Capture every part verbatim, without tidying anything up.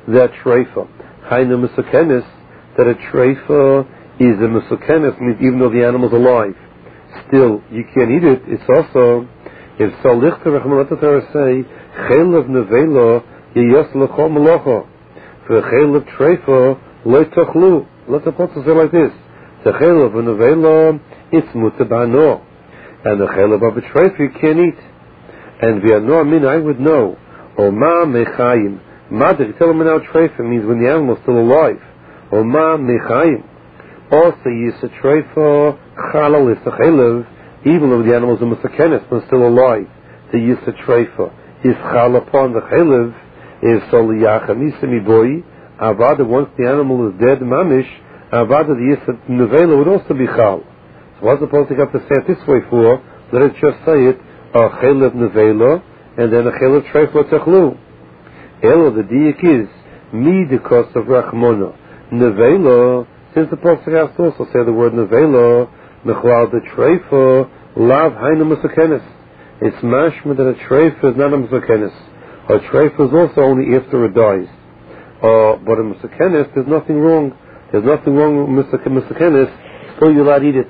that treifa. Hainu Musakenis, that a treifa is a Musakenis, means even though the animal's alive, still you can't eat it. It's also, if so, Lichter Rechmanat Torah say, Chelev Nevela Yiyos L'chol Melacha. For Chelev treifa, Lo Tochlu. Let the Apostle say like this. The Chelev Nevela, it's Mutabano. And the Chelev of a treifa you can't eat. And Viano Amin, I would know. O Ma Mechayim. Madr, tell him now treifa means when the animal is still alive. O Ma Mechayim. Also, Yisa treifa, Chalal is a Chelev, even though the animal is a Musakenis, but still alive. The Yisa treifa is Chal upon the Chelev, is Soliyacha Nisimi Boy, Avada, once the animal is dead, Mamish, Avada, the Yisa Nevela would also be Chal. So what's the supposed to have to say it this way for? Let it just say it, a Chelev Nevela, and then a Chelev treifa Techlu. Elo, the diak is, mi the cost of Rachmona. Nevela, since the Pasuk has to also say the word Nevela, Mechlal the treifa, lav hainu Musakenis. It's mashma that a treifa is not a Musakenis. A treifa is also only after it dies. Uh, but a Musakenis, there's nothing wrong. There's nothing wrong with Musakenis, still you're allowed to eat it.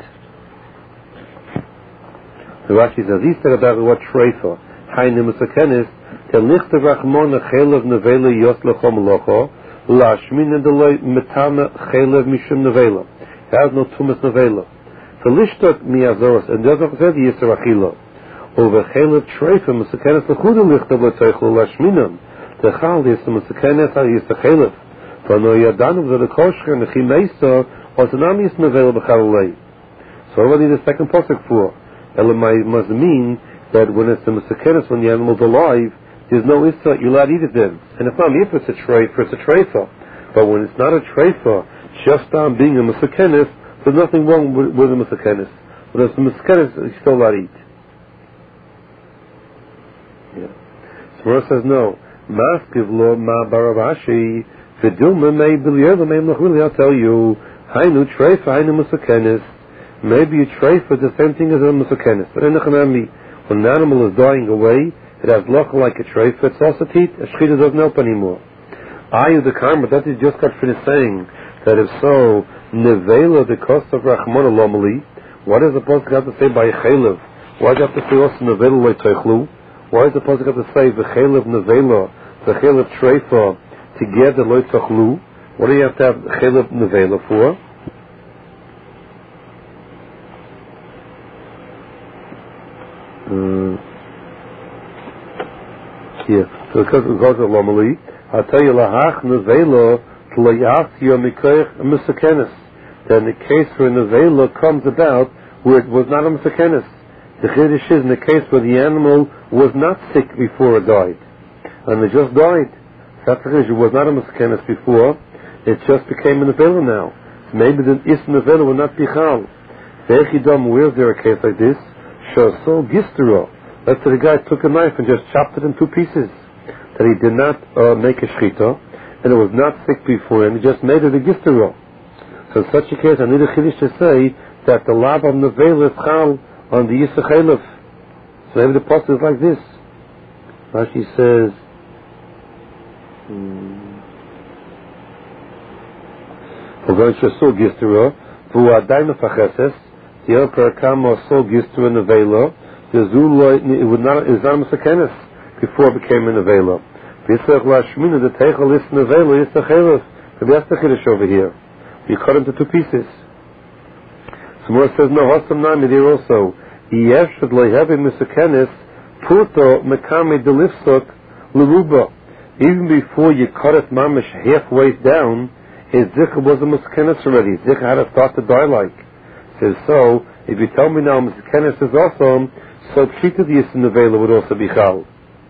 The Rashi says, he said about what treifa, hainu Musakenis, Telicht Rachmona Chelev Nevela Yos L'chol Melacha Lashmin Delay Metame Chelev Mishum Nevela. It has no tumas Nevela. Felishtot Miazoros, and does not say the Yisra Achila. Over Chelev Treifa Musakenes L'chudu Lichtav L'teichel Lashminam. Techal Yisra Musakenes Al Yisra Chelev. V'no Yadanu V'zad Kosher Nechi Meisa Otanam Yis Nevela B'chalei. So already the second pasuk for Elamai must mean that when it's a Musakenes, when the animal's alive, there's no issa, you're allowed to eat it then. And it's not if it's a treifa, it's a treifa. But when it's not a treifa, just on being a Musakenis, there's nothing wrong with, with a Musakenis. But if it's a Musakenis, you're still allowed to eat. Yeah. So Mora says no. Maskiv lo ma baravashi, vidilma me biliyeva me mlachvili, I'll tell you, hainu treifa, hainu Musakenis. Maybe a treifa is the same thing as a Musakenis. But when an animal is dying away, it has loch like a treifa, it's also teeth, a shechita doesn't help anymore. Ayu the karma, that is just got finished saying, that if so, nevela the cost of Rachmona lomali, what is the pasuk have to say by Chelev? Why does it have to say also nevela lo teichlu? Why does the pasuk have to say the Chelev nevela, the Chelev treifa, together lo teichlu? What do you have to have Chelev nevela for? Uh, Yeah, so because it goes to Lomali, I'll tell you, Lahach Nevela Tlayasio Mikoich Musakenis. Then the case where Nevela comes about where it was not a Musakenis. The Chiddush is in the case where the animal was not sick before it died. And it just died. That's the Chiddush. It was not a Musakenis before. It just became a Nevela now. So maybe the Is Nevela will not be Chal. Ve'echidam, where is there a case like this? Shasol Gistero. Let's say the guy took a knife and just chopped it in two pieces. That he did not uh, make a shchita, and it was not sick before, and he just made it a gistero. So in such a case, I need a chiddush to say that the lab of nevela is chal on the yisra chelev. So maybe the pasuk is like this. Rashi says, "We're going to show gistero. V'u adai mefacheses. The other parakam also gistero nevela." The Zuloi, it would not, is not a Musakenis before it became a Nevela. V'yitzach lashmina, the Teichel is Nevela, is the Chelev. So that's the Chiddush over here. You cut into two pieces. So Mora says, no, Hosam Nami there also. Yeshad lehevi Musakenis, Puto mekame delifsok leruba. Even before you cut it mamish halfway down, his Zikr was a Musakenis already. Zikr had to start to die like. Says so, if you tell me now Musakenis is also, so Pshita the Yisra Nevela would also be Chal.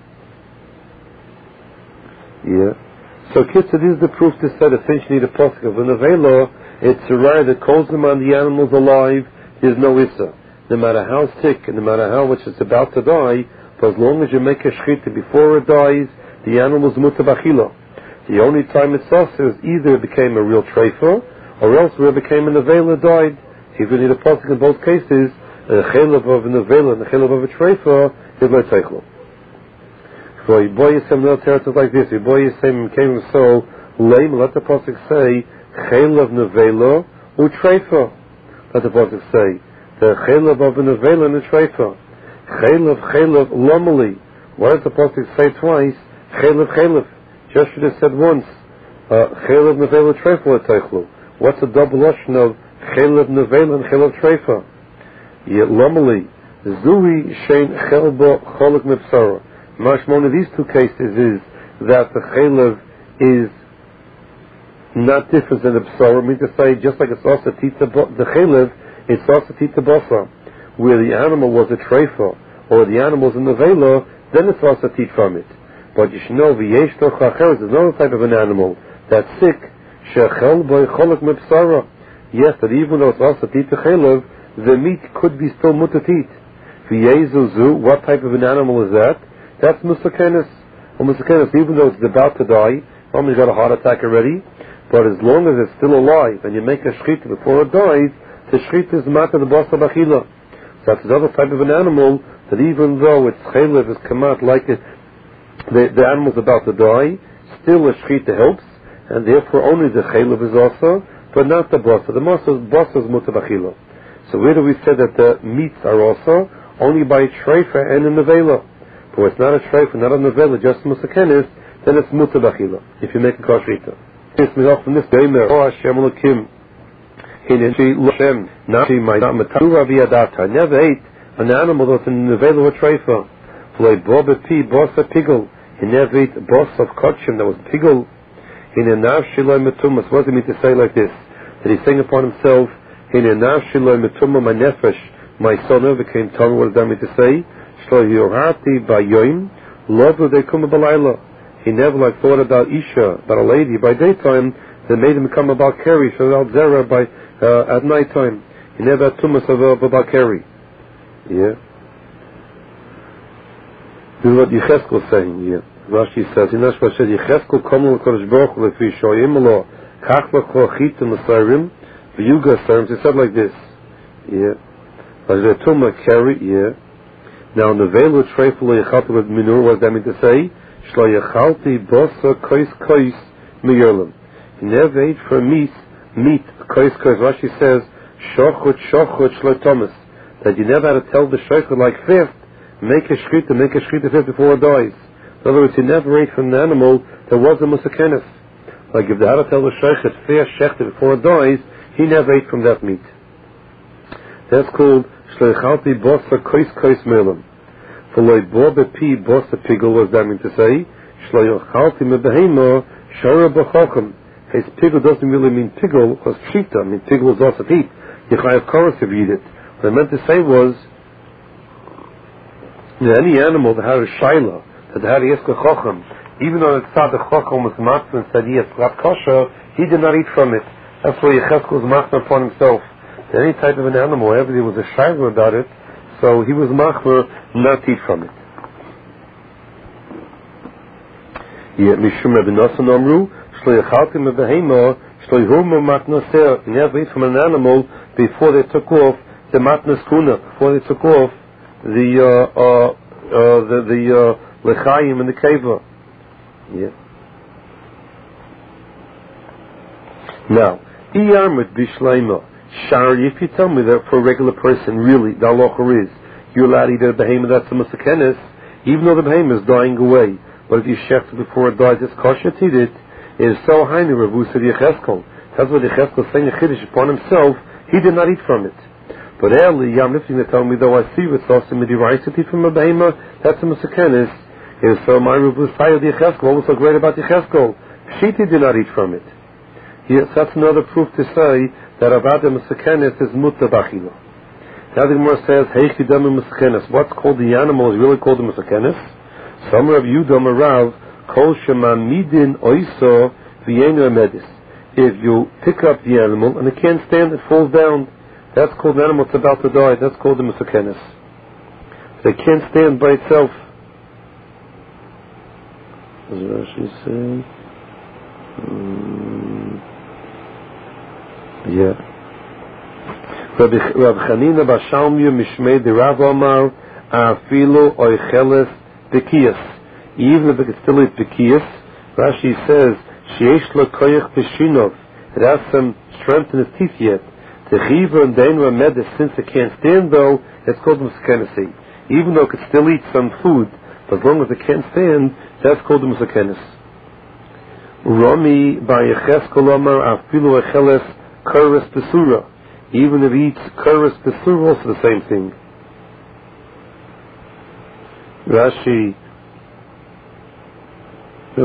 Yeah. So Kitzur, this is the proof to say essentially the pasuk of a Nevela, it's a right that calls them on the animals alive, there's no Issa. No matter how sick and no matter how much it's about to die, for as long as you make a Shchita before it dies, the animal's mutabachila. The only time it's also is either it became a real treifa, or else where it became a Nevela died. If you need a pasuk in both cases, a chelev of a nevela and a chelev of a treifa is lo teichlo. So boy Yisem no teretz like this. Boy Yisem came so lame. Let the pasuk say chaylev nevela utreifa. Let the pasuk say the chaylev of a nevela and a treifa. Chaylev chaylev lomali. Why does the pasuk say twice chaylev chaylev? Just should have said once chaylev nevela treifa leteichlu. What's the double lashon of chaylev nevela and chaylev treifa? Yet lomali zui shein chelba cholik mepsara. Mashmon of these two cases is that the chaylev is not different than the psara. I mean to say, just like it's also tita, the chaylev, it's also tita basa, where the animal was a treifa or the animal was in the vela, then it's also teat from it. But you should know, v'yesh toch acheres, there's another type of an animal that's sick. Shechel boy cholok mepsara. Yes, that even though it's also tita chaylev, the meat could be still mutatit. V'yezuzu, what type of an animal is that? That's musakenis. Or musakenis, even though it's about to die, someone's got a heart attack already, but as long as it's still alive and you make a shchita before it dies, the shchita is mata the basa bachila. So that's another type of an animal that even though its chaylev is come out like it, the, the animal's about to die, still a shchita helps, and therefore only the chaylev is also, but not the basa. The basa is muta bachila. So where do we say that the meats are also? Only by treifa and in the vela. But it's not a treifa, not a nevela, just musakenis, then it's muta bachila, if you make a kashrita. This me off from this Daimer, oh Hashem Elokim, in she Lashem, not she might not matura viadata. I never ate an animal that's in the vela or treifa. Play bob a pea, boss a piggle. He never ate a boss of kotchim that was piggle. In a nav shiloi metumas. What does it mean to say like this? That he's saying upon himself, in a nav shiloi metuma, my nefesh, my son never became tongue. What does that mean to say? Shlo yohati bayoim, love they come balayla. He never like thought about Isha, about a lady by daytime, that made him become about Keri, so about Zera by uh, at night time. He never had tumas of uh, about Keri. Yeah. This is what Yecheskel is saying. Yeah. Rashi says, in Ashba said, Yecheskel komu l'kodesh baruch hu lefi shoyim lo kach l'ko chitim l'sayrim v'yuga sayrim. He said like this. Yeah. Like the tumah Keri. Yeah. Now, nevelu treifel yechatu with minur. What does that mean to say? Shlo yechalti bosa kois kois miyerlim. He never ate for meat, meat, kois kois. Rashi says, shochut shochut shlo thomas. That you never had to tell the shochut like fifth, make a shchita, make a shchita fifth before it dies. In other words, he never ate from the animal that was a musakenis. Like if they had to tell the shochut fair shechta before it dies, he never ate from that meat. That's called shlo yechalti bosa kois kois miyerlim. For like bob a pea, boss a piggle, what does that mean to say? Shlo yochalti me behema, shara b'chochem. His piggle doesn't really mean piggle, because pshita, I mean piggle is also eat. Yechayev chorus if you eat it. What I meant to say was, that any animal that had a shaila, that had a yeska chochem, even though it's not the chochem was matzah and said yes, got kosher, he did not eat from it. That's why Yecheskel was matzah upon himself. That any type of an animal, wherever there was a shaila about it, so he was machmer not eat from it. Yet Mishum Rebbe Nosson Amru, Shlo yechalti me behema, Shlo yhurma matnaser. He never ate from an animal before they took off the matnas kuna, before they took off the uh, uh, uh, the the uh, lechayim and the keva. Yeah. Now, iyarmut bishleima. Shari, if you tell me that for a regular person, really, the halacha is, you're allowed to eat a behemoth that's a musakenis, even though the behemoth is dying away. But if you shecht it before it dies, it's kosher to eat it. It is so high in the Revusa of Yecheskel. That's what Yecheskel is saying a chiddush upon himself. He did not eat from it. But early, I'm lifting to tell me, though I see with also midiraisa to eat from a behemoth, that's a musakenis. It is so my Revusa of Yecheskel. What was so great about Yecheskel? Shiti did not eat from it. Yes, that's another proof to say that Avada Musakenis is Mutta Bachila. Now the Gemara says, Heichi Dama Musakenis. What's called the animal is really called the Musakenis. Some of you Dama Rav, Kol Shema Midin Oiso Vienu Medis. If you pick up the animal and it can't stand, it falls down. That's called an animal that's about to die. That's called the Musakenis. It can't stand by itself. What does Rashi say? Hmm. Yeah. Rav Chanina Bashalmiya Mishmei de Rav Omar Afilu Oicheles Dekiyas. even if it could still eat Bekiyas. Rashi says, Sheyesh lo koyach b'shinov, it has some strength in its teeth yet. The chiva and dainra medes, since it can't stand though, it's called musakenesi. Even though it could still eat some food, but as long as it can't stand, that's called musakenes. Rami by Yecheskel Omar afilu echeles kuris besura. Even if it eats kuris besura, also the same thing. Rashi, the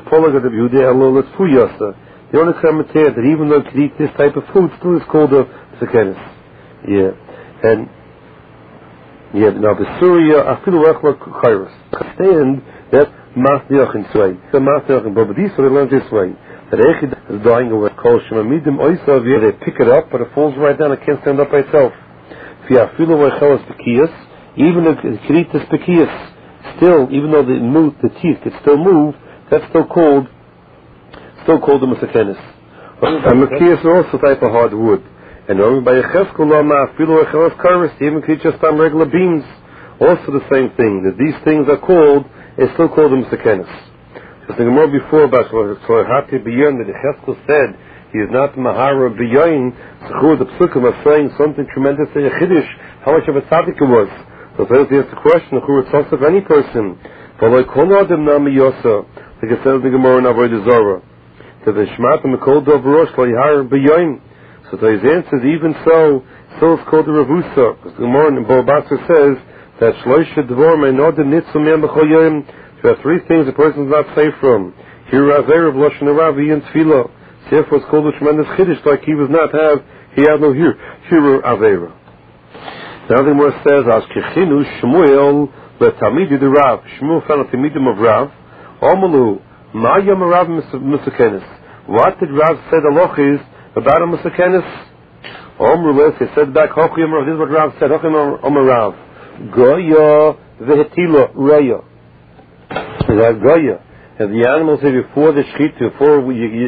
only commentator that even though it could eat this type of food, still is called a musakenes. Yeah, and yeah, now the Surya afilu echla kuris. Stand that Masdiach in Sway. The Masdiach in Babadis, so they learned this way. That Echid is dying away. Kol Shemamidim Oysa, they pick it up, but it falls right down, it can't stand up by itself. Fiafilu Wechelas Bekiyas, even if it can eat this Bekiyas, still, even though the move, the teeth could still move, that's still called, still called the Musakenes. And Bekiyas are also a type of hard wood. And only by Yecheskel Lama, Afilu Wechelas Karis, even could eat just on regular beams. Also the same thing, that these things are called, it's still called the Musakenes. Just thinking more before about Hati Biyon, that Yecheskel said he is not Mahara Biyon. Zechur the Psukim was saying something tremendous in Yechidish, how much of a tzaddik it was. So there's the question, who it's also of any person. But like Konadim Nami Yosa, like it says in the Gemara in Avodah Zarah, that the Shmat and the Kol Dov Rosh Lahara Biyon. So his answer is even so, still it's called the Ravusa. Because the Gemara in Bo Basra says that Shloisha Dvor Meinodim Nitzum Yem B'choyim. There are three things a person is not safe from. Here Raver of Lashon Ravi and Tefillah. Therefore it's called a tremendous chiddush, like he was not have, he had no here. Here Avera. Now the Gemara says, As Kechinu Shmuel Letamidi the Rav. Shmuel found a Tamidim of Rav. Omalu Ma Yom Rav Musakenes. What did Rav say the loch is about a Musakenes? Omru he said back, Hochi Yom Rav. This is what Rav said. Hochi Yom Rav. Goya Vehetila Raya. That Goya. And the animals here before the shechit, before we, you,